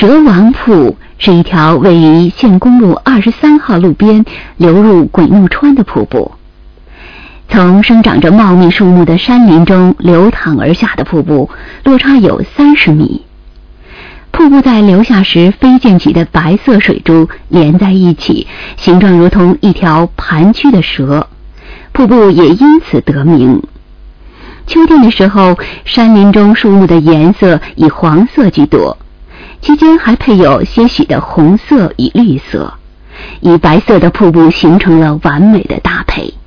蛇王瀑是一条位于县公路23号路边流入鬼怒川的瀑布。从生长着茂密树木的山林中流淌而下的瀑布，落差有30米。瀑布在流下时飞溅起的白色水珠连在一起，形状如同一条盘曲的蛇，瀑布也因此得名。秋天的时候，山林中树木的颜色以黄色居多，其间还配有些许的红色与绿色，以白色的瀑布形成了完美的搭配。